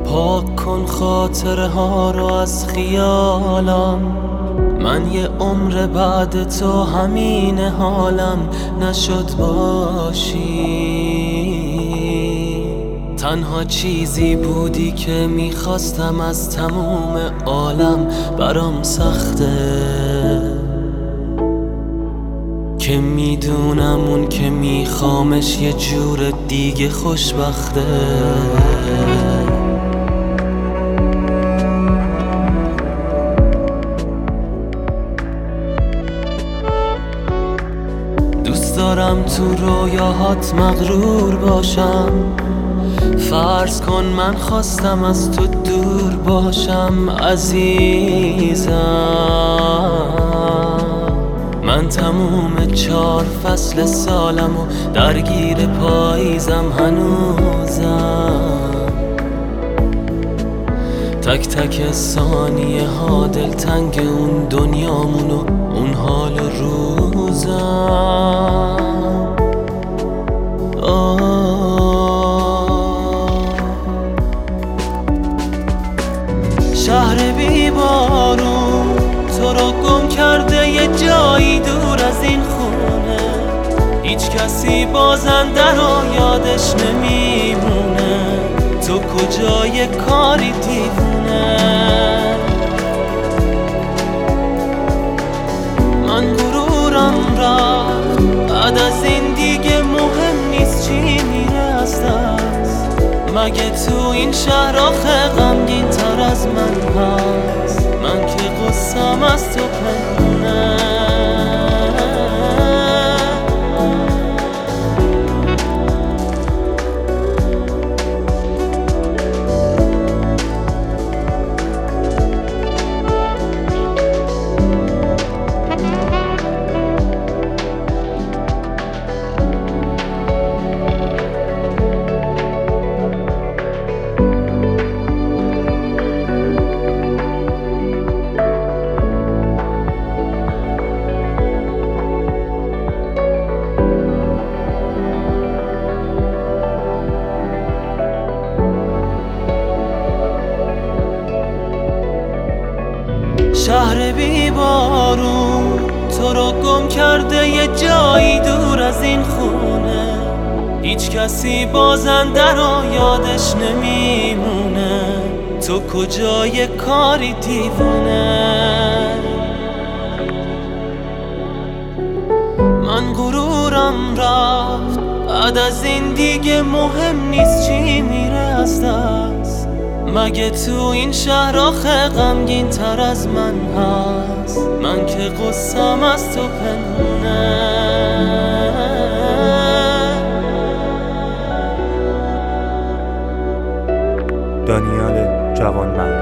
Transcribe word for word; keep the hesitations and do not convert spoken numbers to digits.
پاک کن خاطره ها رو از خیالم، من یه عمر بعد تو همین حالم نشد باشی. تنها چیزی بودی که میخواستم از تموم عالم، برام سخته که میدونم اون که میخوامش یه جور دیگه خوشبخته. دوست دارم تو رویاهات مغرور باشم، فرض کن من خواستم از تو دور باشم عزیزم. من تموم چار فصل سالم و درگیر پاییزم هنوزم. تک تک ثانیه ها دلتنگ اون دنیامون و اون حال روزم. شهر بی بارون تو رو گم کرده یه جایی دور از این خونه، هیچ کسی بازنده رو یادش نمیمونه. تو کجای کاری دیوونه؟ من غرورم رفت، بعد از این دیگه مهم نیست چی میره از دست. مگه تو این شهر آخه غمگین تر از من هست؟ من که قصم از تو پنهونه. شهر بی بارون تو رو گم کرده یه جایی دور از این خونه، هیچ کسی بازنده رو یادش نمیمونه. تو کجای کاری دیوونه؟ من غرورم رفت، بعد از این دیگه مهم نیست چی میره از دست. مگه تو این شهر آخه غمگین تر از من هست؟ من که قصم از تو پنهونه. دانیال جوانمرد.